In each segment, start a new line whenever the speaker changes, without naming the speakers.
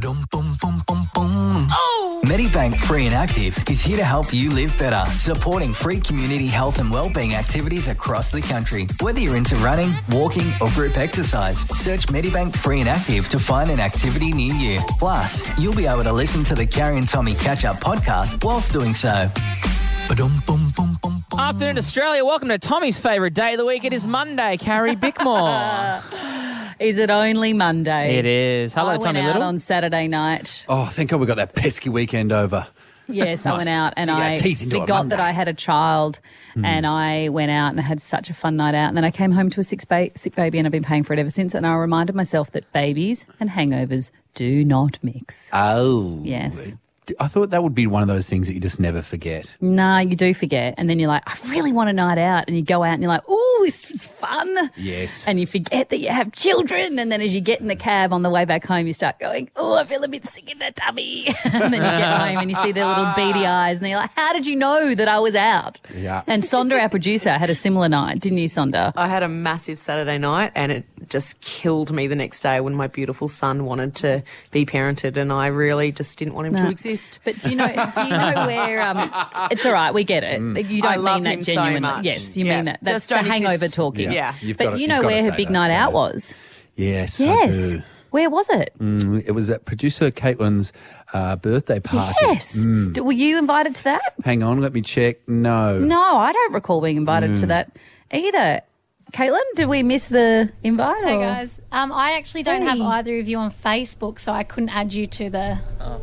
Medibank Free and Active is here to help you live better, supporting free community health and wellbeing activities across the country. Whether you're into running, walking or group exercise, search Medibank Free and Active to find an activity near you. Plus, you'll be able to listen to the Carrie and Tommy Catch-Up podcast whilst doing so.
Afternoon, Australia. Welcome to Tommy's favourite day of the week. It is Monday. Carrie Bickmore.
Is it only Monday?
It is. Hello, Tommy
I went out
Little.
on Saturday night.
Oh, thank God we got that pesky weekend over.
Yes, I went out and
Dig our
I
teeth into a
forgot that
Monday.
I had a child and I went out and I had such a fun night out. And then I came home to a sick baby and I've been paying for it ever since. And I reminded myself that babies and hangovers do not mix.
Oh.
Yes.
I thought that would be one of those things that you just never forget.
No, you do forget. And then you're like, I really want a night out. And you go out and you're like, oh, this is fun.
Yes.
And you forget that you have children. And then as you get in the cab on the way back home, you start going, oh, I feel a bit sick in the tummy. And then you get home and you see their little beady eyes. And you're like, how did you know that I was out?
Yeah.
And Sonda, our producer, had a similar night. Didn't you, Sonda?
I had a massive Saturday night and it just killed me the next day when my beautiful son wanted to be parented and I really just didn't want him to exist.
But do you know where it's all right, we get it. You
I
don't
love
mean that
him so
genuinely.
much.
Yes, you
Yeah.
mean that. That's
Just
the
don't
hangover
exist.
talking.
Yeah.
But you know where her big night out was?
Yes, I
Yes.
do.
Where was it?
It was at producer Caitlin's birthday party.
Yes. Were you invited to that?
Hang on, let me check. No.
No, I don't recall being invited to that either. Caitlin, did we miss the invite?
Hey
or-
guys, I actually don't have
Hey.
either of you on Facebook, so I couldn't add you to the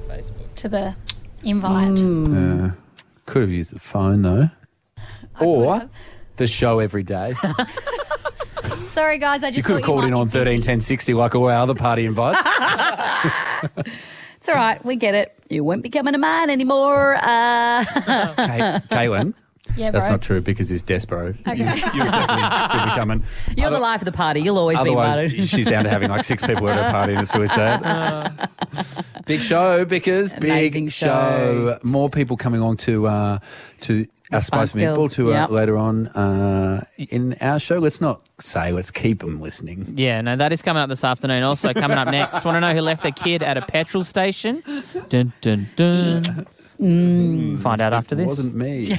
invite.
Could have used the phone, though. Or the show every day.
Sorry guys, I
You
just
could have
thought
called
you
in
might
on
be busy.
131060 like all our other party invites.
It's all right, we get it. You won't be coming to mine anymore.
Caitlin.
Yeah,
That's
bro.
not true because he's Despero. You'll definitely still be coming.
You're the life of the party. You'll always be
Otherwise,
invited.
she's down to having like 6 people at her party and it's really sad. Big show, Bickers.
Amazing
Big
show.
More people coming on to our
Spice
Spice Meatball
Girls.
to
Yep.
later on in our show. Let's not say, let's keep them listening.
Yeah, no, that is coming up this afternoon. Also coming up next, want to know who left their kid at a petrol station? Dun, dun, dun. Find out after
It
this.
wasn't me.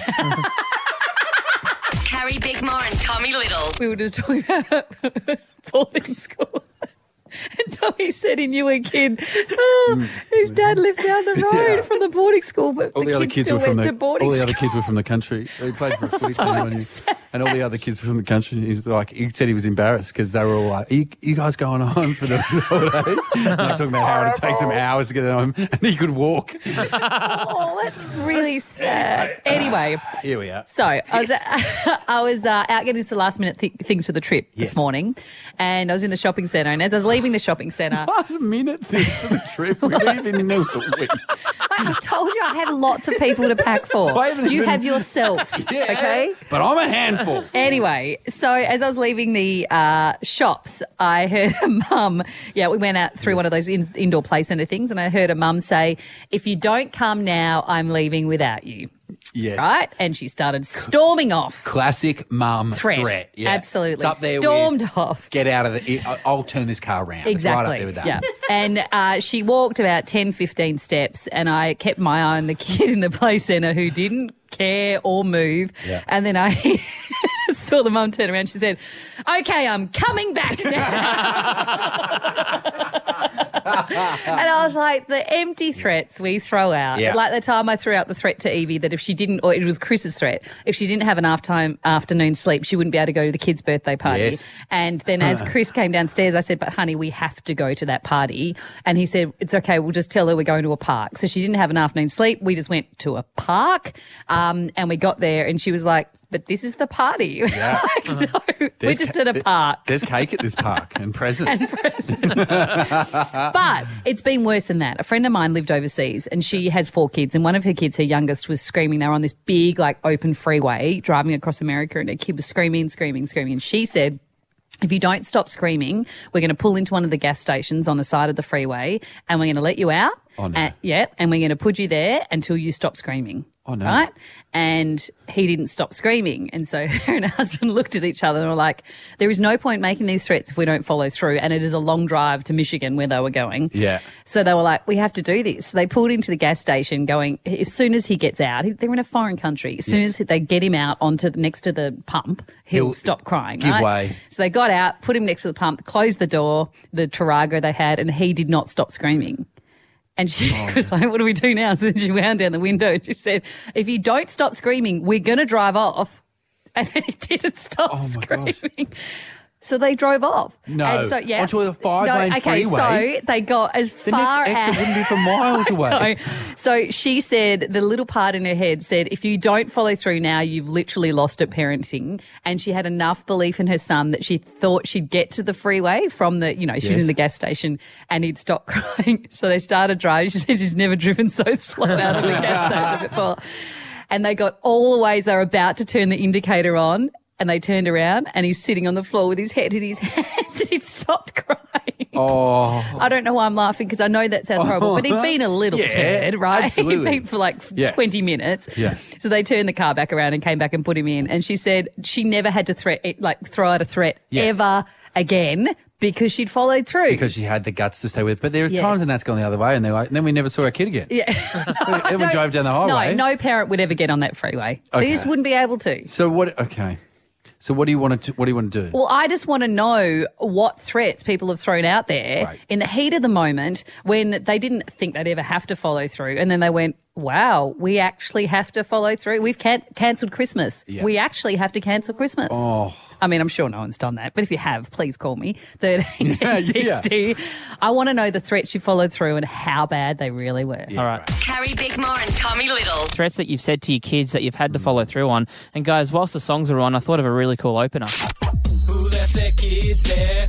Carrie Bickmore and Tommy Little.
We were just talking about boarding school. And Tommy said he knew a kid whose dad lived down the road from the boarding school, but
All the other
kid
kids
still
were from
went
the
to boarding
all the
school.
other kids were from the country. They played for a footy team, and all the other kids were from the country. He's like, he said he was embarrassed because they were all like, "You guys going home for the holidays?" And they're talking about how it takes them hours to get home, and he could walk.
Oh, that's really sad. Anyway,
Here we are.
so I was out getting to last minute things for the trip this morning, and I was in the shopping centre. And as I was leaving the shopping centre,
Last minute thing for the trip. We didn't even know the week.
I've told you I have lots of people to pack for.
I haven't
You
even-
have yourself, okay?
But I'm a handful.
Anyway, so as I was leaving the shops, I heard a mum, we went out through one of those indoor play centre things, and I heard a mum say, if you don't come now, I'm leaving without you,
Yes.
right? And she started storming off.
Classic mum threat. Yeah.
Absolutely.
It's up there
Stormed
with,
off.
get out of the... I'll turn this car around. It's
Exactly.
right up there with that.
Yeah. And she walked about 10, 15 steps, and I kept my eye on the kid in the play centre who didn't care or move.
Yeah.
And then I saw the mum turn around. She said, okay, I'm coming back now. And I was like, the empty threats we throw out.
Yeah.
Like the time I threw out the threat to Evie that if she didn't, or it was Chris's threat, if she didn't have an afternoon sleep, she wouldn't be able to go to the kids' birthday party.
Yes.
And then as Chris came downstairs, I said, but honey, we have to go to that party. And he said, it's okay, we'll just tell her we're going to a park. So she didn't have an afternoon sleep. We just went to a park and we got there and she was like, but this is the party.
Yeah.
Like, no, we're just at a park.
There's cake at this park and presents.
And presents. But it's been worse than that. A friend of mine lived overseas and she has 4 kids, and one of her kids, her youngest, was screaming. They were on this big, like, open freeway driving across America, and her kid was screaming. And she said, if you don't stop screaming, we're going to pull into one of the gas stations on the side of the freeway and we're going to let you out.
Oh, no.
And we're going to put you there until you stop screaming.
Oh, no.
Right? And he didn't stop screaming. And so her and her husband looked at each other and were like, there is no point making these threats if we don't follow through. And it is a long drive to Michigan where they were going.
Yeah.
So they were like, we have to do this. So they pulled into the gas station going, as soon as he gets out, they're in a foreign country. As soon as they get him out next to the pump, he'll stop crying.
Give
right?
way.
So they got out, put him next to the pump, closed the door, the Tarago they had, and he did not stop screaming. And she was like, what do we do now? So then she wound down the window and she said, if you don't stop screaming, we're going to drive off. And then he didn't stop screaming. So they drove off.
No.
And so,
Onto a 5-lane freeway.
So they got as
The
far
next exit wouldn't be for miles away.
No. So she said, the little part in her head said, if you don't follow through now, you've literally lost at parenting. And she had enough belief in her son that she thought she'd get to the freeway from the, she was in the gas station and he'd stop crying. So they started driving. She said she's never driven so slow out of the gas station before. And they got all the ways they were about to turn the indicator on. And they turned around and he's sitting on the floor with his head in his hands and he'd stopped crying.
Oh.
I don't know why I'm laughing because I know that sounds horrible, but he'd been a little turd, right?
Absolutely.
He'd been for like 20 minutes.
Yeah.
So they turned the car back around and came back and put him in. And she said she never had to throw out a threat ever again because she'd followed through.
Because she had the guts to stay with. But there are times when that's gone the other way and then we never saw our kid again.
Yeah.
Then we drove down the highway.
No parent would ever get on that freeway.
Okay.
They just wouldn't be able to.
So what? Okay. So what do you want to do?
Well, I just want to know what threats people have thrown out there in the heat of the moment when they didn't think they'd ever have to follow through. And then they went, wow, we actually have to follow through. We've cancelled Christmas.
Yeah.
We actually have to cancel Christmas.
Oh.
I mean, I'm sure no one's done that. But if you have, please call me, 131060. I want to know the threats you followed through and how bad they really were.
All right.
Carrie Bickmore and Tommy Little.
Threats that you've said to your kids that you've had to follow through on. And guys, whilst the songs are on, I thought of a really cool opener.
Who left their kids there?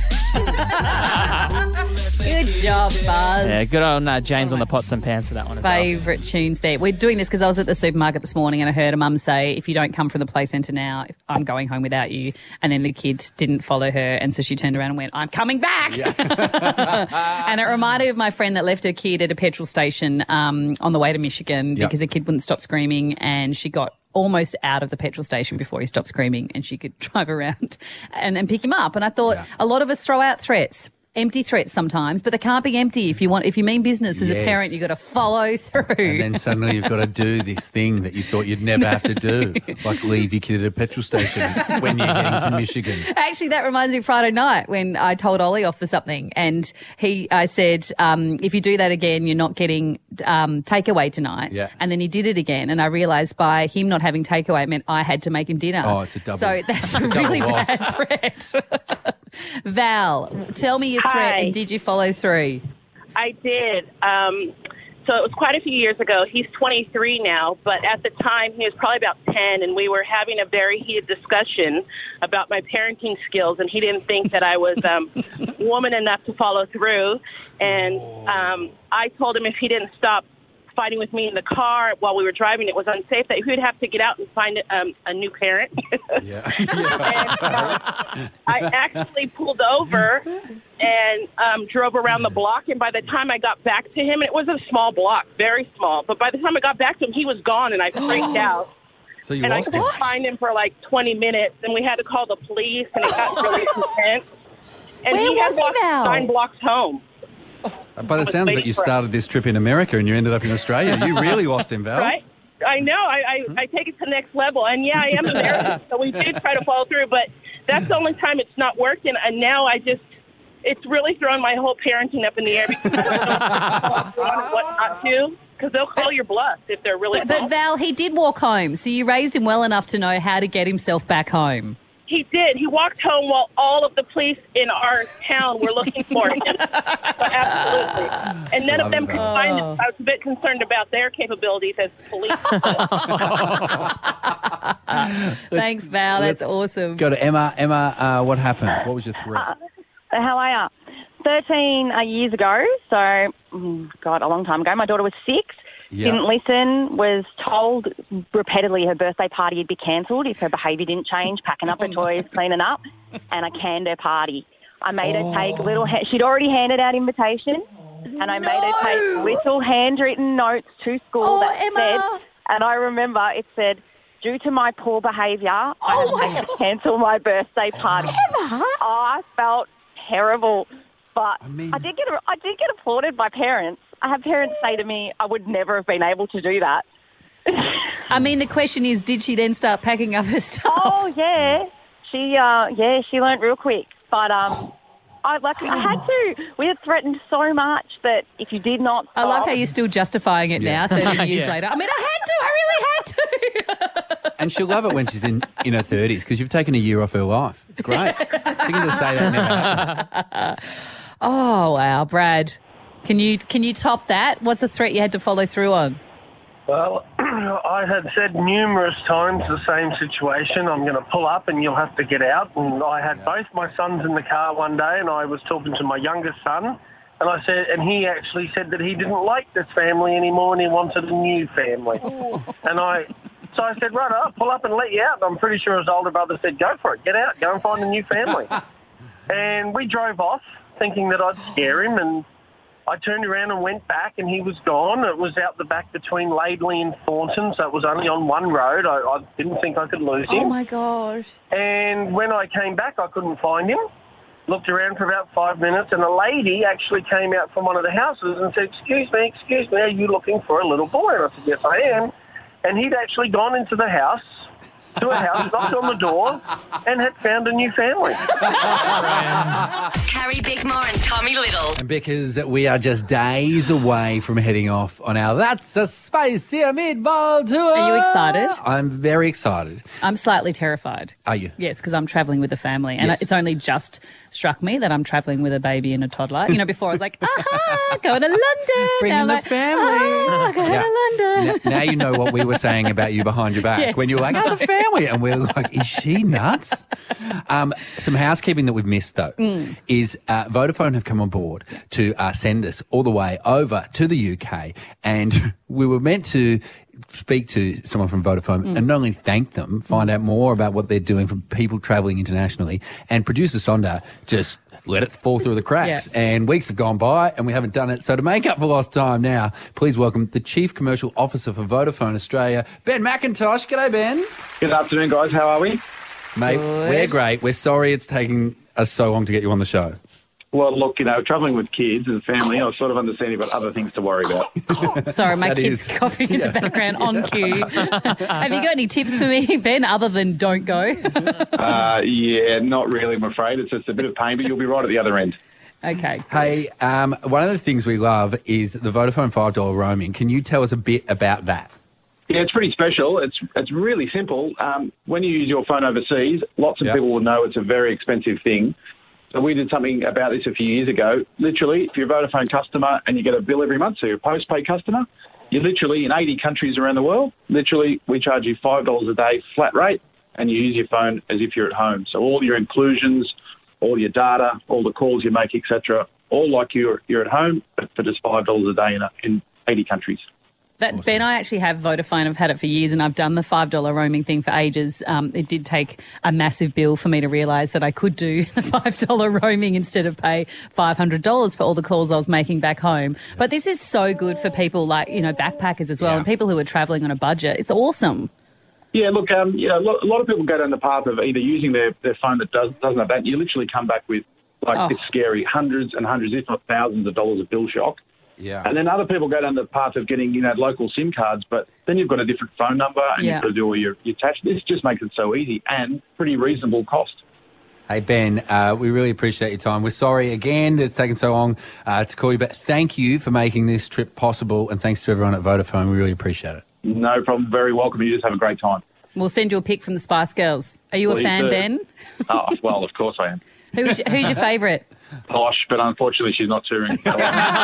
Good job, Buzz.
Yeah, good on James on the pots and pans for that one as well.
Favourite tunes there. We're doing this because I was at the supermarket this morning and I heard a mum say, if you don't come from the play centre now, I'm going home without you. And then the kid didn't follow her and so she turned around and went, I'm coming back. Yeah. And it reminded me of my friend that left her kid at a petrol station on the way to Michigan because the kid wouldn't stop screaming and she got almost out of the petrol station before he stopped screaming and she could drive around and pick him up. And I thought a lot of us throw out threats. Empty threats sometimes, but they can't be empty. If you mean business as a parent, you've got to follow through.
And then suddenly you've got to do this thing that you thought you'd never have to do, like leave your kid at a petrol station when you're heading to Michigan.
Actually, that reminds me of Friday night when I told Ollie off for something, and I said, if you do that again, you're not getting takeaway tonight.
Yeah.
And then he did it again, and I realised by him not having takeaway, it meant I had to make him dinner.
Oh, it's a double.
So that's a really bad threat. Val, tell me your threat, and did you follow through?
I did. So it was quite a few years ago. He's 23 now, but at the time he was probably about 10, and we were having a very heated discussion about my parenting skills, and he didn't think that I was woman enough to follow through. And I told him if he didn't stop fighting with me in the car while we were driving, it was unsafe, that he would have to get out and find a new parent. And, I actually pulled over and drove around the block, and by the time I got back to him, and it was a small block, very small, but by the time I got back to him, he was gone, and I freaked out.
So you
and I
lost
couldn't
him?
find him for like 20 minutes, and we had to call the police, and it got really intense. And
Where
he had
was he,
walked
Val?
9 blocks home.
By the sounds of it, you started this trip in America and you ended up in Australia. You really lost him, Val.
Right? I know. I take it to the next level. And, yeah, I am American, so we did try to follow through. But that's the only time it's not working. And now it's really thrown my whole parenting up in the air because I don't know what not to. Because they'll call your bluff if they're really
But Val, he did walk home, so you raised him well enough to know how to get himself back home.
He did. He walked home while all of the police in our town were looking for him. Absolutely. And none of them could find him. I was a bit concerned about their capabilities as police.
Thanks, Val. That's awesome.
Go to Emma. Emma, what happened? What was your threat?
How are you? 13 years ago, so, a long time ago, my daughter was 6.
Yeah.
Didn't listen, was told repeatedly her birthday party would be cancelled if her behaviour didn't change, packing up her toys, cleaning up, and I canned her party. I made her take she'd already handed out invitations, and I made her take little handwritten notes to school that
Emma.
said, And I remember it said, due to my poor behaviour, I had to cancel my birthday party. I felt terrible. But I did get applauded by parents. I have parents say to me, I would never have been able to do that.
I mean, the question is, did she then start packing up her stuff?
Oh, yeah. She learnt real quick. But I had to. We had threatened so much that if you did not stop,
I love how you're still justifying it now, 30 years later. I mean, I really had to.
And she'll love it when she's in her 30s because you've taken a year off her life. It's great. She can just say that never happened.
Oh, wow, Brad. Can you top that? What's a threat you had to follow through on?
Well, I had said numerous times the same situation. I'm going to pull up and you'll have to get out. And I had both my sons in the car one day and I was talking to my youngest son and I said, and he actually said that he didn't like this family anymore and he wanted a new family. So I said, right, I'll pull up and let you out. And I'm pretty sure his older brother said, go for it, get out, go and find a new family. And we drove off thinking that I'd scare him, and I turned around and went back and he was gone. It was out the back between Laidley and Thornton, so it was only on one road. I didn't think I could lose him.
Oh, my gosh.
And when I came back, I couldn't find him. Looked around for about 5 minutes, and a lady actually came out from one of the houses and said, excuse me, are you looking for a little boy? And I said, yes, I am. And he'd actually gone into the house, knocked on the door, and had found a new family.
Carrie Bickmore and Tommy Little.
And because we are just days away from heading off on our That's a Spicy Meatball tour.
Are you excited?
I'm very excited.
I'm slightly terrified.
Are you?
Yes, because I'm travelling with a family. And
Yes.
it's only just struck me that I'm travelling with a baby and a toddler. You know, before I was like, going to London.
Bring
Now
in
I'm
the
like,
family.
going to London.
Now you know what we were saying about you behind your back.
Yes.
When you were like, the family. And we're like, is she nuts? Some housekeeping that we've missed, though, is Vodafone have come on board to send us all the way over to the UK. And we were meant to speak to someone from Vodafone and not only thank them, find out more about what they're doing for people travelling internationally. And producer Sonda just let it fall through the cracks.
Yeah.
And weeks have gone by and we haven't done it. So to make up for lost time now, please welcome the Chief Commercial Officer for Vodafone Australia, Ben McIntosh. G'day, Ben.
Good afternoon, guys. How are we?
Mate, we're great. We're sorry it's taking us so long to get you on the show.
Well, look, travelling with kids and family, I sort of understand you've got other things to worry about.
Sorry, my
That
kid's
is.
coughing in the background on cue. Have you got any tips for me, Ben, other than don't go?
Yeah, not really, I'm afraid. It's just a bit of pain, but you'll be right at the other end.
Okay.
Hey, one of the things we love is the Vodafone $5 roaming. Can you tell us a bit about that?
Yeah, it's pretty special. It's really simple. When you use your phone overseas, lots of people will know it's a very expensive thing. So we did something about this a few years ago. Literally, if you're a Vodafone customer and you get a bill every month, so you're a postpaid customer, you literally, in 80 countries around the world, literally we charge you $5 a day flat rate and you use your phone as if you're at home. So all your inclusions, all your data, all the calls you make, etc., all like you're at home, but for just $5 a day in 80 countries.
Awesome. Ben, I actually have Vodafone. I've had it for years and I've done the $5 roaming thing for ages. It did take a massive bill for me to realise that I could do the $5 roaming instead of pay $500 for all the calls I was making back home. But this is so good for people like, backpackers as well and people who are travelling on a budget. It's awesome.
Yeah, look, a lot of people go down the path of either using their phone that doesn't have that. You literally come back with, it's scary, hundreds and hundreds, if not thousands of dollars of bill shock.
Yeah.
And then other people go down the path of getting, local SIM cards, but then you've got a different phone number and you've got to do all your attach. This just makes it so easy and pretty reasonable cost.
Hey, Ben, we really appreciate your time. We're sorry again that it's taken so long to call you, but thank you for making this trip possible, and thanks to everyone at Vodafone. We really appreciate it.
No problem. Very welcome. You just have a great time.
We'll send you a pic from the Spice Girls. Are you a fan, Ben?
Oh, well, of course I am.
Who's your favourite?
Posh, but unfortunately she's not touring. So,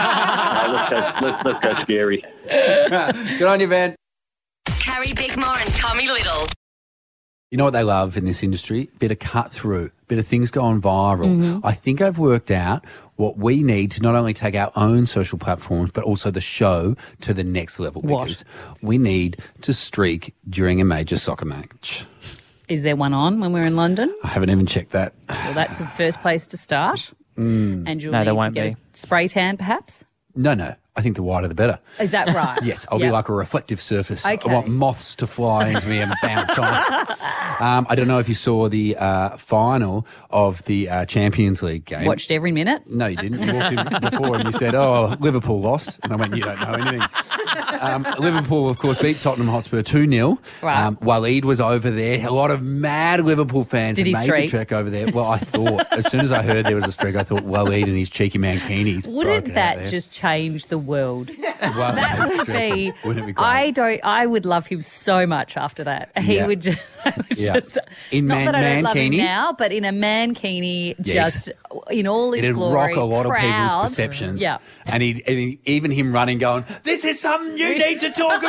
let's go scary.
Good on you, Ben.
Carrie Bickmore and Tommy Little.
You know what they love in this industry? Bit of cut through, bit of things going viral. I think I've worked out what we need to not only take our own social platforms, but also the show to the next level. Because we need to streak during a major soccer match.
Is there one on when we're in London?
I haven't even checked that.
Well, that's the first place to start. And you'll
No, there
need
won't
to get
be.
a spray tan, perhaps?
No. I think the wider the better.
Is that right?
Yes, I'll be
Yep.
like a reflective surface.
Okay.
I want moths to fly into me and bounce off. I don't know if you saw the final of the Champions League game.
Watched every minute.
No, you didn't. You walked in before and you said, "Oh, Liverpool lost," and I went, "You don't know anything." Liverpool, of course, beat Tottenham Hotspur 2-0.
Right.
Waleed was over there. A lot of mad Liverpool fans
Did he
made
streak?
the trek over there. Well, I thought as soon as I heard there was a streak, I thought Waleed and his cheeky mankinis.
Wouldn't that just change the world?
Well,
That would be.
Wouldn't it be great?
I would love him so much after that. He
Yeah.
would just.
Yeah.
just
In
not that I don't love him
mankini?
now, but in a mankini,
Yes.
just in all his
It'd
glory,
rock a lot
proud.
of people's perceptions.
Yeah.
And even him running, going, "This is something you need to talk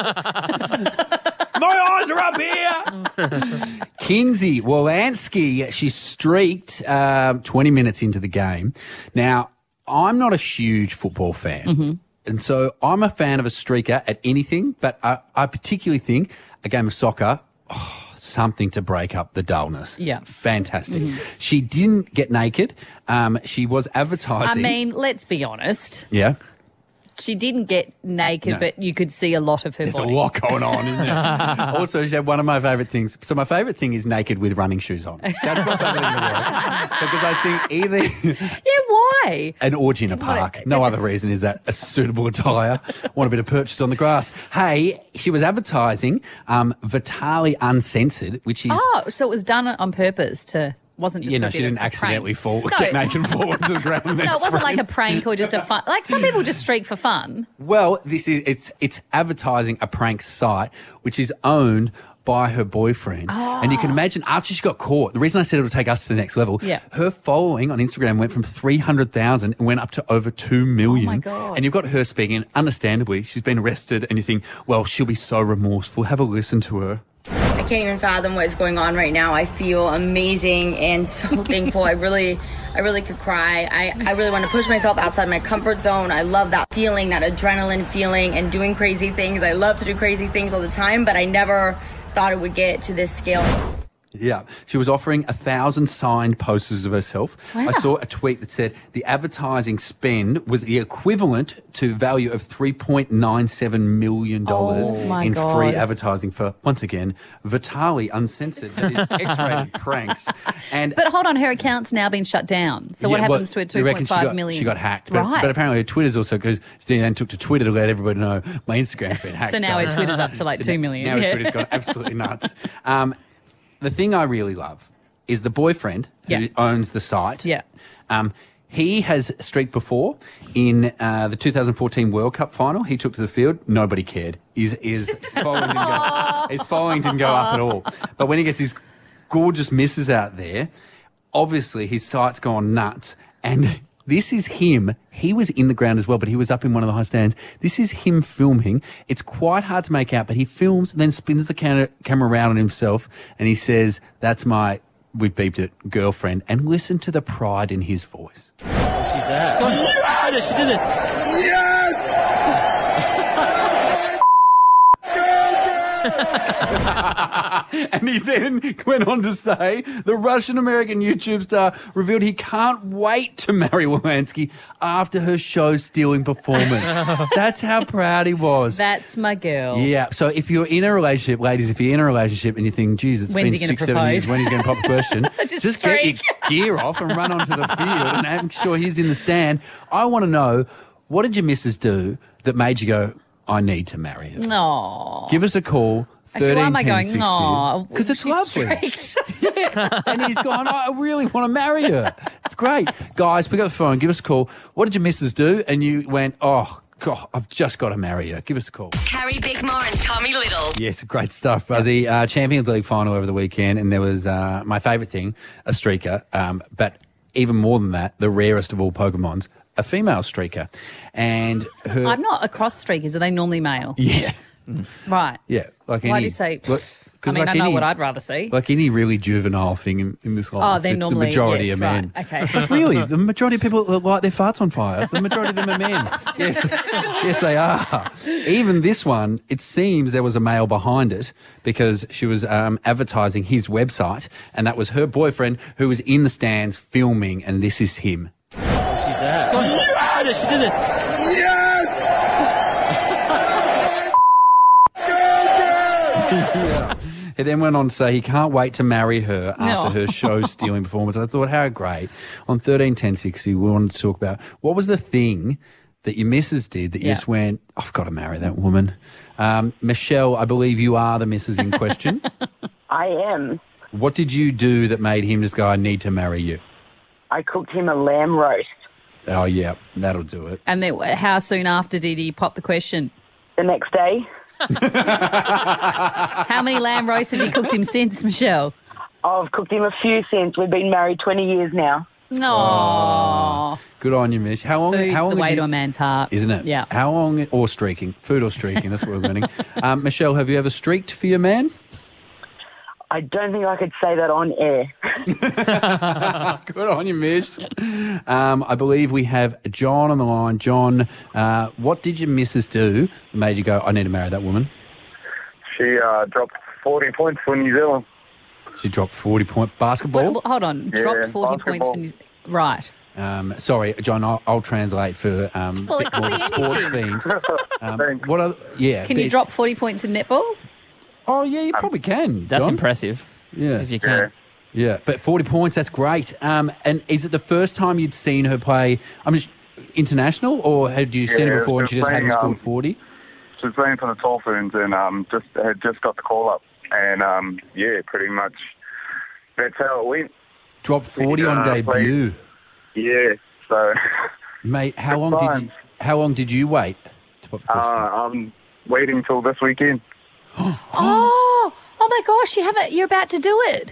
about. My eyes are up here." Kinsey Wolanski, she streaked 20 minutes into the game. Now, I'm not a huge football fan.
Mm-hmm.
And so I'm a fan of a streaker at anything, but I particularly think a game of soccer, something to break up the dullness.
Yeah.
Fantastic.
Mhm.
She didn't get naked. She was
I
advertising.
mean, let's be honest.
Yeah.
She didn't get naked,
No.
but you could see a lot of her
There's
body.
a lot going on, isn't there? Also, she had one of my favourite things. So my favourite thing is naked with running shoes on. That's my favourite thing in the world. Because I think either
Yeah, why?
an orgy in a
What a-
park. No other reason is that a suitable attire. Want a bit of purchase on the grass. Hey, she was advertising Vitali Uncensored, which is...
Oh, so it was done on purpose to. Wasn't just
Yeah,
for
no,
a
she
bit of
didn't
a
accidentally
prank.
get naked and fall into the ground. And then
No, it wasn't like a
scream.
prank or just a fun. Like some people just streak for fun.
Well, it's advertising a prank site which is owned by her boyfriend. And you can imagine after she got caught, the reason I said it would take us to the next level,
Yeah.
her following on Instagram went from 300,000 and went up to over 2 million.
Oh my God.
And you've got her speaking, understandably, she's been arrested and you think, well, she'll be so remorseful. Have a listen to her.
I can't even fathom what is going on right now. I feel amazing and so thankful. I really could cry. I really want to push myself outside my comfort zone. I love that feeling, that adrenaline feeling, and doing crazy things. I love to do crazy things all the time, but I never thought it would get to this scale.
Yeah, she was offering 1,000 signed posters of herself.
Wow.
I saw a tweet that said the advertising spend was the equivalent to value of $3.97 million
Oh, my
in
God.
free advertising for, once again, Vitali Uncensored. That is X-rated pranks. And
But hold on, her account's now been shut down. So what
yeah, well,
happens to her
they reckon
2.5 million?
She got hacked. But,
Right.
but apparently her Twitter's also, because she then took to Twitter to let everybody know my Instagram's been hacked.
So now her
guys.
Twitter's up to like 2 million.
Now
Yeah.
her Twitter's gone absolutely nuts. The thing I really love is the boyfriend who
Yeah.
owns the site.
Yeah.
He has streaked before in the 2014 World Cup final. He took to the field. Nobody cared. His following didn't go up at all. But when he gets his gorgeous misses out there, obviously his site's gone nuts. And this is him. He was in the ground as well, but he was up in one of the high stands. This is him filming. It's quite hard to make out, but he films, then spins the camera around on himself, and he says, "That's my," we've beeped it, "girlfriend." And listen to the pride in his voice.
She's there. Yes! She did it. Yes!
And he then went on to say the Russian-American YouTube star revealed he can't wait to marry Wolanski after her show-stealing performance. That's how proud he was.
That's my girl.
Yeah, so if you're in a relationship, ladies, if you're in a relationship and you think, geez, it's
When's
been
he gonna
6-7 years,
propose?
when he's going to pop a question,
Just
get your gear off and run onto the field and make sure he's in the stand. I want to know, what did your missus do that made you go, I need to marry her?
No.
Give us a call.
Actually, why am I going, no?
Because it's
she's
lovely.
streaked.
And he's gone, I really want to marry her. It's great. Guys, pick up the phone, give us a call. What did your missus do? And you went, oh, God, I've just got to marry her. Give us a call.
Carrie Bickmore and Tommy Little.
Yes, great stuff, Buzzy. Champions League final over the weekend, and there was my favourite thing, a streaker. But even more than that, the rarest of all Pokemons, a female streaker. And her...
I'm not across streakers. Are they normally male?
Yeah.
Right.
Yeah. Like
Why
any,
do you say...
Look,
I mean, I know what I'd rather see.
Like any really juvenile thing in this life.
Oh, they're
it's
normally,
the majority
yes,
of men.
right. Okay.
But really, the majority of people light their farts on fire. The majority of them are men. Yes, yes, they are. Even this one, it seems there was a male behind it because she was advertising his website, and that was her boyfriend who was in the stands filming, and this is him.
She's there. Yes! She did it. Yes!
He then went on to say he can't wait to marry her after her show-stealing performance. And I thought, how great. On 131060, we wanted to talk about what was the thing that your missus did that you just went, I've got to marry that woman. Michelle, I believe you are the missus in question.
I am.
What did you do that made him just go, I need to marry you?
I cooked him a lamb roast.
Oh, yeah, that'll do it.
And then how soon after did he pop the question?
The next day.
How many lamb roasts have you cooked him since, Michelle?
I've cooked him a few since. We've been married 20 years now.
No.
Good on you, Mish. How long?
Food's
how long
the way
have you,
to a man's heart.
Isn't it?
Yeah.
How long, or streaking? Food or streaking, that's what we're learning. Michelle, have you ever streaked for your man?
I don't think I could say that on air.
Good on you, Mish. I believe we have John on the line. John, what did your missus do that made you go, I need to marry that woman?
She dropped 40 points for New Zealand.
She dropped 40-point basketball?
What, hold on.
Yeah,
Dropped 40 points for Right.
Sorry, John, I'll translate for
Well, it could be
sports
anything.
fiend. What other,
Can you drop 40 points in netball?
Oh, yeah, you probably can.
That's
John.
impressive.
Yeah.
If you can.
Yeah, but 40 points, that's great. And is it the first time you'd seen her play international, or had you seen her before and she just hadn't scored 40?
She was playing for the Dolphins and had just got the call up. And, pretty much that's how it went.
Dropped 40 on debut.
Yeah, so...
Mate, how long did you wait to pop the question?
I'm waiting till this weekend.
Oh my gosh, you're about to do it.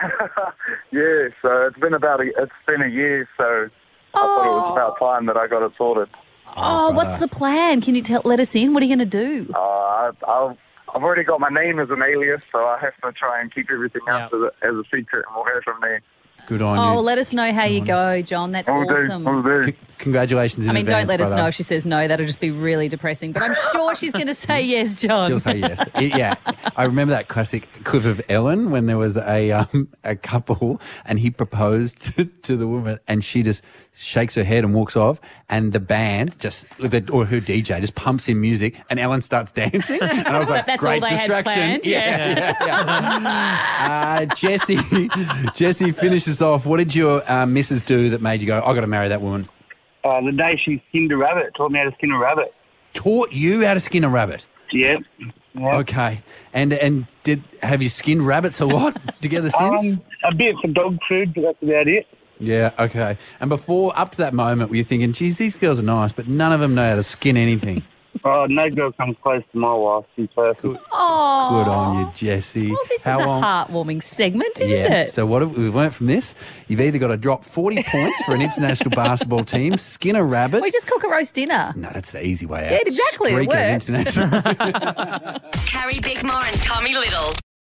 Yeah, so it's been a year, so I thought it was about time that I got it sorted.
Oh, what's the plan? Can you let us in? What are you going to do?
I've already got my name as an alias, so I have to try and keep everything else as a secret, and we'll hear from there.
Good on
Oh,
you.
let us know how you go, John. That's awesome.
Congratulations in advance,
don't let us
brother.
know if she says no. That'll just be really depressing. But I'm sure she's going to say yes, John.
She'll say yes. Yeah. I remember that classic clip of Ellen when there was a couple and he proposed to the woman and she just shakes her head and walks off, and the band or her DJ just pumps in music and Ellen starts dancing. And I was like,
That's
great
all they
distraction.
had planned.
Jesse, finish us off. What did your missus do that made you go, I got to marry that woman?
The day she skinned a rabbit, taught me how to skin a rabbit.
Taught you how to skin a rabbit?
Yep.
Okay. And have you skinned rabbits a lot together since?
A bit for dog food, but that's about it.
Yeah, okay. And up to that moment, were you thinking, geez, these girls are nice, but none of them know how to skin anything?
Oh, no girl comes close to my wife. She's perfect.
Oh,
good on you, Jesse.
Well, this is a heartwarming segment, isn't it?
So what we've learnt from this, you've either got to drop 40 points for an international basketball team, skin a rabbit.
We just cook a roast dinner.
No, that's the easy way out.
Yeah, exactly.
Streak
It
at
works.
international.
Carrie Bickmore and Tommy Little.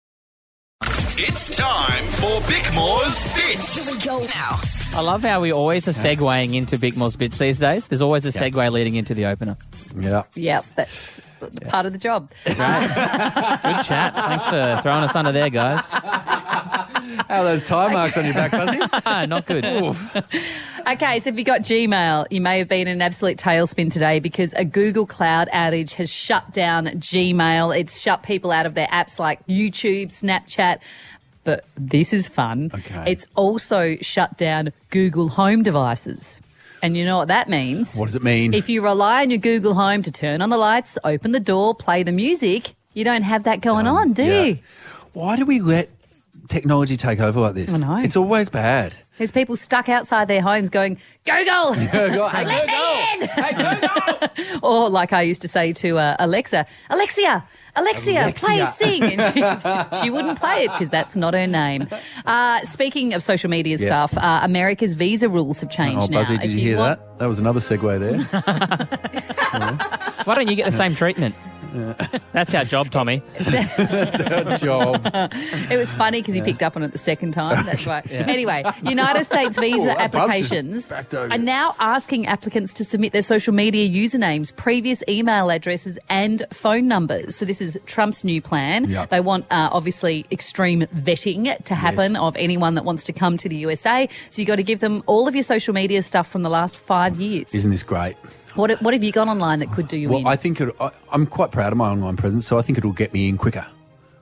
It's time for Bickmore's Bits.
Here we go now.
I love how we always are segueing into Bickmore's Bits these days. There's always a segue leading into the opener.
Yeah.
Yep, that's part of the job.
Good chat. Thanks for throwing us under there, guys.
How are those time marks on your back, Fuzzy?
Not good.
Okay, so if you got Gmail, you may have been in an absolute tailspin today because a Google Cloud outage has shut down Gmail. It's shut people out of their apps like YouTube, Snapchat. But this is fun.
Okay.
It's also shut down Google Home devices. And you know what that means?
What does it mean?
If you rely on your Google Home to turn on the lights, open the door, play the music, you don't have that going on, do you?
Why do we let technology take over like this?
I know.
It's always bad.
There's people stuck outside their homes going, Google!
Google, hey,
Let me in!
Hey,
Or like I used to say to Alexa, Alexia, play Sing. And she wouldn't play it because that's not her name. Speaking of social media stuff, America's visa rules have changed now.
Buzzy, did you hear that? That was another segue there.
Why don't you get the same treatment? That's our job, Tommy.
That's our job.
It was funny because he picked up on it the second time. That's right. Anyway, United States visa
that buzz just
applications
backed over.
are now asking applicants to submit their social media usernames, previous email addresses and phone numbers. So this is Trump's new plan.
Yep.
They want, obviously, extreme vetting to happen of anyone that wants to come to the USA. So you've got to give them all of your social media stuff from the last 5 years.
Isn't this great?
What have you got online that could do you in?
Well, I think I'm quite proud of my online presence, so I think it'll get me in quicker.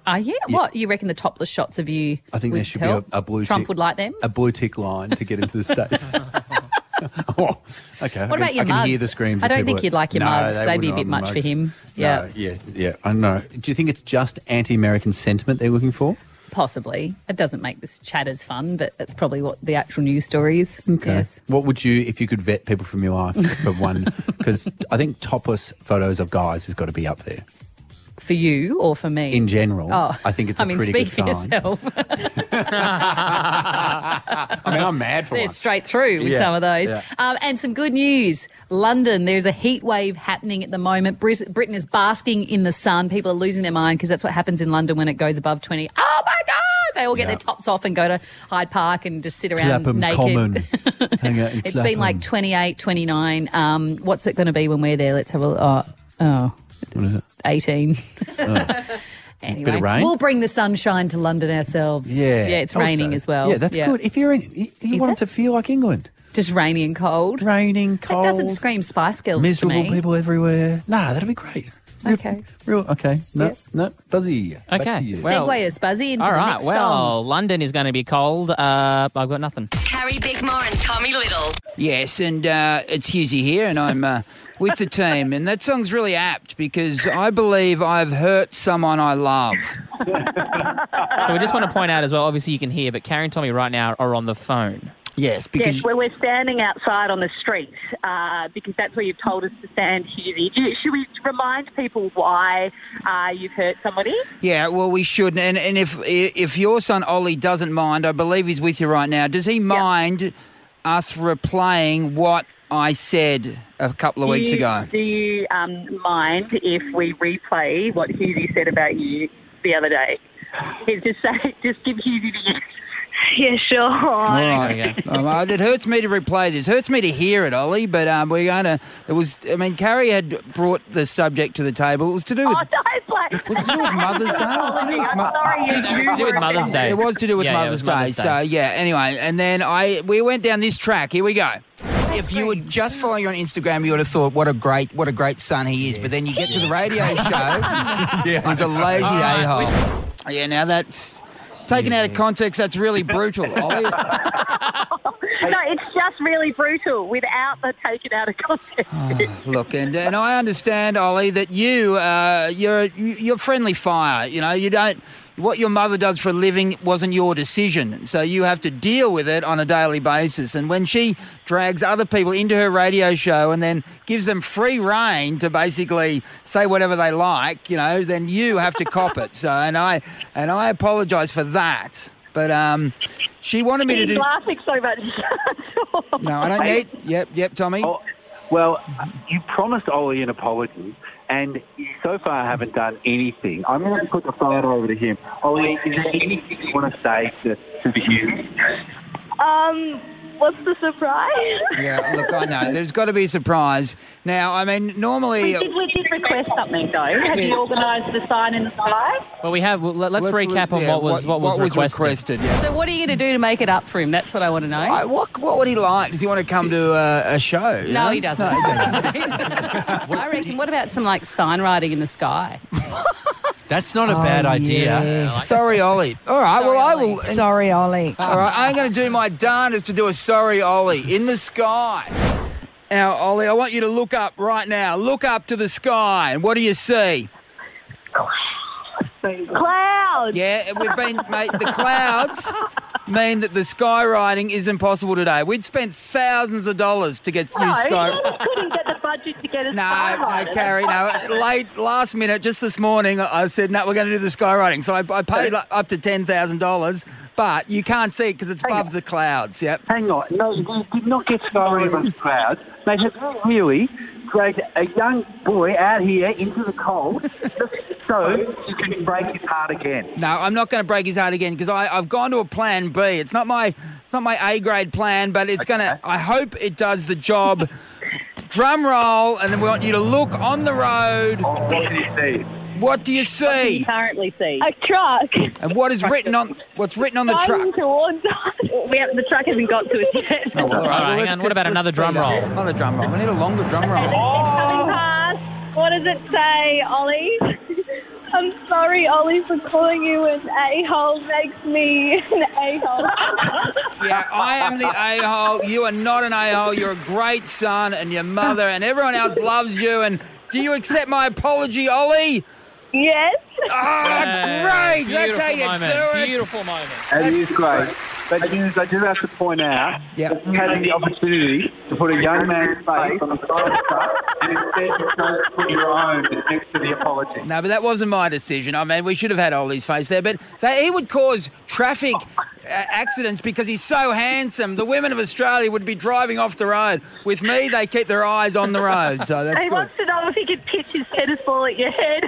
Oh, yeah? What? You reckon the topless shots of you
I think there
would
should
help?
be a blue
Trump
tick,
would like them?
a blue tick line to get into the States. Oh, okay.
What about your
I
mugs?
can hear the screams.
I
of
don't
people
think
that-
you'd like your
No,
mugs.
they
They'd be a
wouldn't
bit
want
much
the
for
mugs.
him. Yeah.
No, yes, yeah, I know. Do you think it's just anti-American sentiment they're looking for?
Possibly. It doesn't make this chat as fun, but that's probably what the actual news story is.
Okay.
Yes.
What would you, if you could vet people from your life for one? Because I think topless photos of guys has got to be up there.
For you or for me?
In general,
Oh,
I think it's a pretty
speak
good
for
sign.
yourself.
I mean, I'm mad for
They're
one.
straight through with
Yeah,
some of those.
yeah.
And some good news. London, there's a heat wave happening at the moment. Britain is basking in the sun. People are losing their mind because that's what happens in London when it goes above 20. Oh, my God! They all get their tops off and go to Hyde Park and just sit around
Clapham
naked.
Common. Hang out in
It's been like
Clapham.
28, 29. What's it going to be when we're there? Let's have a look. Oh,
What is it?
18.
Oh.
Anyway,
Bit of rain?
we'll bring the sunshine to London ourselves.
Yeah.
Yeah, it's
Also-
raining as well.
Yeah, that's good. If you're in, you want it to feel like England.
Just rainy and cold.
Raining, cold.
It doesn't scream Spice Girls
Miserable
to me.
people everywhere. Nah, that'd be great.
Okay.
Okay. No, no. Buzzy. Back to
Okay.
you.
Well,
Segue us, Buzzy, into
all
the
right.
next
Well,
song.
London is going to be cold. I've got nothing.
Carrie Bickmore and Tommy Little.
Yes, and it's Husey here, and I'm with the team. And that song's really apt because I believe I've hurt someone I love.
So we just want to point out as well, obviously you can hear, but Carrie and Tommy right now are on the phone.
Yes, because
Yes, well, we're standing outside on the street because that's where you've told us to stand, Husey. Should we remind people why you've hurt somebody?
yeah, well, we should. And if your son Ollie doesn't mind, I believe he's with you right now. Does he mind us replaying what I said a couple of weeks ago?
Do you mind if we replay what Husey said about you the other day? Just give Husey the yes. Yeah, sure.
All right. It hurts me to replay this. Hurts me to hear it, Ollie. But we're going to. It was. I mean, Carrie had brought the subject to the table. It was to do with.
Oh, don't play.
Was it to do with Mother's Day? It was to do with
It was to do with Mother's Day.
It was to do with
Yeah, it
Mother's
was Mother's
Day.
Day.
So yeah. Anyway, and then we went down this track. Here we go. If you were just following you on Instagram, you would have thought, what a great son he is. But then you get to the radio show, he's a lazy a-hole. Yeah, now that's taken out of context. That's really brutal, Ollie.
No, it's just really brutal without the taken out of context.
Look, and I understand, Ollie, that you're friendly fire. You know, you don't. What your mother does for a living wasn't your decision, so you have to deal with it on a daily basis. And when she drags other people into her radio show and then gives them free rein to basically say whatever they like, you know, then you have to cop it. So, and I apologise for that. But she wanted me to
He's
do.
laughing so much.
No, I don't need. Yep, Tommy.
Oh, well, you promised Ollie an apology, and you so far haven't done anything. I'm going to put the phone over to him. Ollie, is there anything you want to say to the Hughes?
What's the surprise?
Yeah, look, I know. There's got to be a surprise. Now, I mean, normally.
We did request something, though. Have you organised the sign in the sky?
Well, we have. Let's recap on what was requested.
Yeah.
So what are you going to do to make it up for him? That's what I want to know.
What would he like? Does he want to come to a show? you
No,
know?
he doesn't. I reckon, what about some, like, sign writing in the sky?
That's not a bad idea.
Yeah. Sorry, Ollie. All right, I will.
Sorry, Ollie.
All right, I'm going to do my darndest to do a sorry, Ollie, in the sky. Now, Ollie, I want you to look up right now. Look up to the sky, and what do you see?
Clouds.
Yeah, mate, the clouds mean that the skywriting is impossible today. We'd spent thousands of dollars to get you sky.
No, couldn't get the budget to get a
No, Carrie, last minute, just this morning, I said, no, we're going to do the skywriting. So I paid up to $10,000, but you can't see it because it's above the clouds, yep.
Hang on. No, you did not get skywriting above the clouds. Mate, have you really dragged a young boy out here into the cold so you can break his heart again?
No, I'm not going to break his heart again because I've gone to a plan B. It's not my A-grade plan, but it's going to, I hope it does the job. Drum roll, and then we want you to look on the road.
What can you see?
What do you see?
What do you currently see? A truck.
And what's written on the truck?
Going towards us. The truck hasn't got to us yet.
Oh, well, all right,
hang on. What about another drum roll?
Another drum roll. We need a longer drum roll.
It's coming past. What does it say, Ollie?
I'm sorry, Ollie, for calling you an a-hole. Makes me an a-hole.
Yeah, I am the a-hole. You are not an a-hole. You're a great son, and your mother and everyone else loves you. And do you accept my apology, Ollie?
Yes.
Great. That's how you do it.
Beautiful moment.
It is great. But I do have to point out that you had the opportunity to put a young man's face on the side of the truck and instead you chose to put your own next to the apology.
No, but that wasn't my decision. I mean, we should have had Ollie's face there. But he would cause traffic accidents because he's so handsome. The women of Australia would be driving off the road. With me, they keep their eyes on the road, so that's
He
good.
wants to know if he could pitch his tennis ball at your head.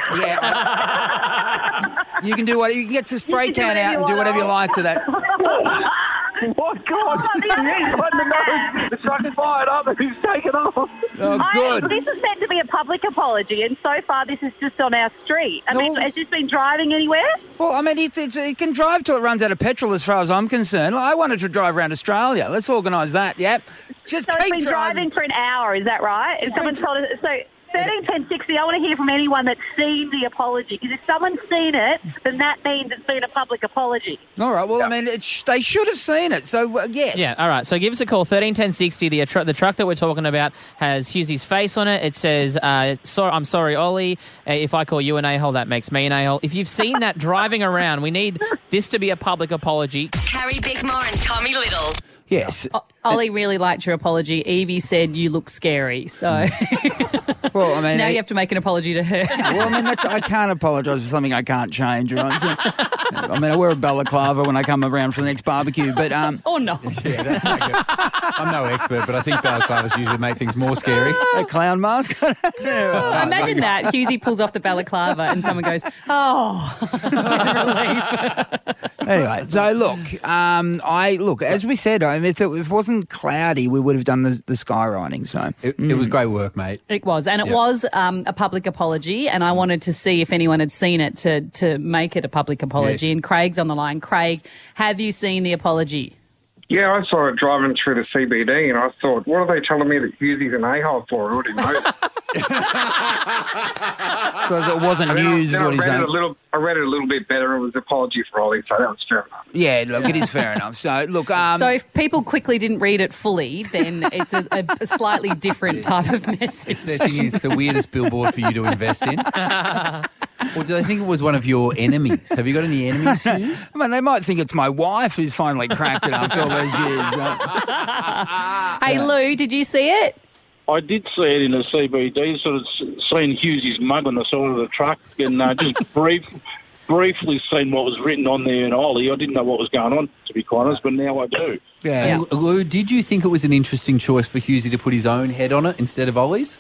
You can do what you can get the spray
You can do
can out and do whatever you like to that.
Oh, God. The truck's fired up and he's taken off.
Oh, good.
This is meant to be a public apology, and so far this is just on our street. I mean, has this been driving anywhere?
Well, I mean, it can drive till it runs out of petrol as far as I'm concerned. I wanted to drive around Australia. Let's organise that, yep. Just
So
keep
it's been driving for an hour, is that right? And someone told us... So 131060, I want to hear from anyone that's seen the apology, because if someone's seen it, then that means it's been a public apology.
All right, well, I mean, they should have seen it, so yes.
Yeah, all right. So give us a call, 131060. The truck that we're talking about has Hughesy's face on it. It says, I'm sorry, Ollie. If I call you an a-hole, that makes me an a-hole. If you've seen that driving around, we need this to be a public apology.
Carrie Bickmore and Tommy Little.
Yes.
Ollie really liked your apology. Evie said you look scary, so
well, I mean,
now you have to make an apology to her.
Well, I mean, I can't apologise for something I can't change, right? So, I mean, I wear a balaclava when I come around for the next barbecue, but...
Oh, no.
Yeah, that's not good. I'm no expert, but I think balaclavas usually make things more scary.
A clown mask?
Imagine that. Hughesy pulls off the balaclava and someone goes, oh, relief.
Anyway, so look, as we said, I mean, if it wasn't cloudy, we would have done the skywriting. So
it was great work, mate.
It was, and it was a public apology, and I wanted to see if anyone had seen it to make it a public apology.
Yes.
And Craig's on the line. Craig, have you seen the apology?
Yeah, I saw it driving through the CBD, and I thought, what are they telling me that Hughesy's an a-hole for? I already know.
So it wasn't news, is what he's saying.
I read it a little bit better. It was an apology for Ollie, so that was fair enough.
Yeah, look, it is fair enough. So, look...
so if people quickly didn't read it fully, then it's a slightly different type of message.
They're thinking it's the weirdest billboard for you to invest in. Or do they think it was one of your enemies? Have you got any enemies, Hughes?
I mean, they might think it's my wife who's finally cracked it after all those years.
Hey, Lou, did you see it?
I did see it in the CBD, sort of seen Hughesy's mug on the side of the truck and just briefly seen what was written on there in Ollie. I didn't know what was going on, to be quite honest, but now I do.
Yeah. Lou, did you think it was an interesting choice for Hughesy to put his own head on it instead of Ollie's?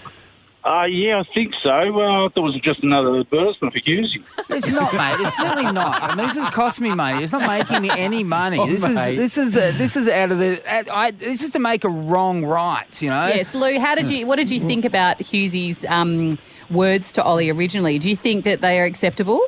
Yeah, I think so. I thought it was just another advertisement for Hughesy.
It's not, mate. It's certainly not. I mean, this has cost me money. It's not making me any money.
Oh,
this is out of the. This is to make a wrong right. You know.
Yes, Lou. What did you think about Hughesy's words to Ollie originally? Do you think that they are acceptable?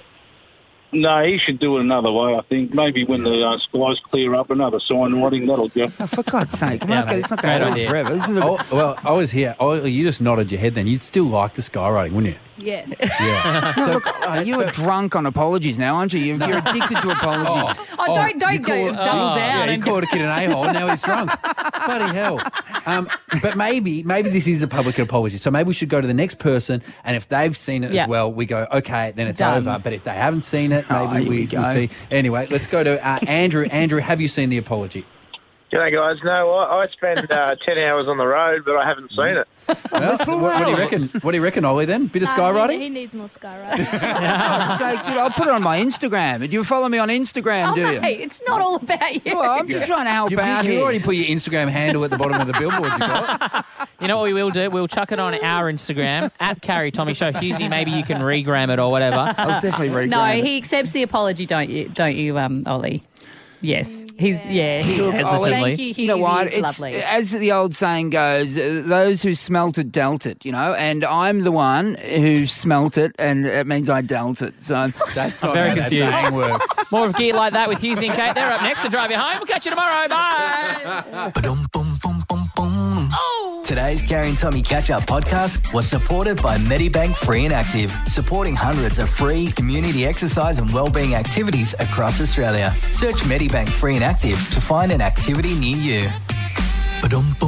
No, he should do it another way, I think. Maybe when the skies clear up, another sign writing, that'll go.
Oh, for God's sake.
Yeah,
it's not going to last forever. This is
well, I was here. You just nodded your head then. You'd still like the skywriting, wouldn't you?
Yes.
Yeah.
So, look, you are drunk on apologies now, aren't you? You're addicted to apologies.
Don't go double down.
Yeah, you called a kid an a-hole, now he's drunk. Bloody hell. But maybe this is a public apology. So maybe we should go to the next person, and if they've seen it as well, we go, okay, then it's
Done.
over. But if they haven't seen it, maybe we see. Anyway, let's go to Andrew. Andrew, have you seen the apology?
G'day, guys. No, I spend 10 hours on the road, but I haven't seen it.
Well, what do you reckon? What do you reckon, Ollie, then? Bit of skywriting?
He needs more skywriting.
For God's sake, dude, I'll put it on my Instagram. Do you follow me on Instagram, do you?
Hey, it's not all about you.
Well, I'm just trying to help out
You
here.
already put your Instagram handle at the bottom of the billboard you got.
You know what we will do? We'll chuck it on our Instagram, at Carrie Tommy Show. Hughesy, maybe you can regram it or whatever.
I'll definitely regram
No,
it.
he accepts the apology, don't you, Ollie? Yes. He's
Look,
Thank you, Hughesy.
You know what?
It's
It's
lovely.
as the old saying goes, those who smelt it dealt it, you know, and I'm the one who smelt it, and it means I dealt it. So
that's
I'm very confused.
That saying works.
More of Gear Like That with Hughesy and Kate. They're up next to drive you home. We'll catch you tomorrow. Bye.
Today's Gary and Tommy Catch-Up podcast was supported by Medibank Free and Active, supporting hundreds of free community exercise and wellbeing activities across Australia. Search Medibank Free and Active to find an activity near you. Ba-dum,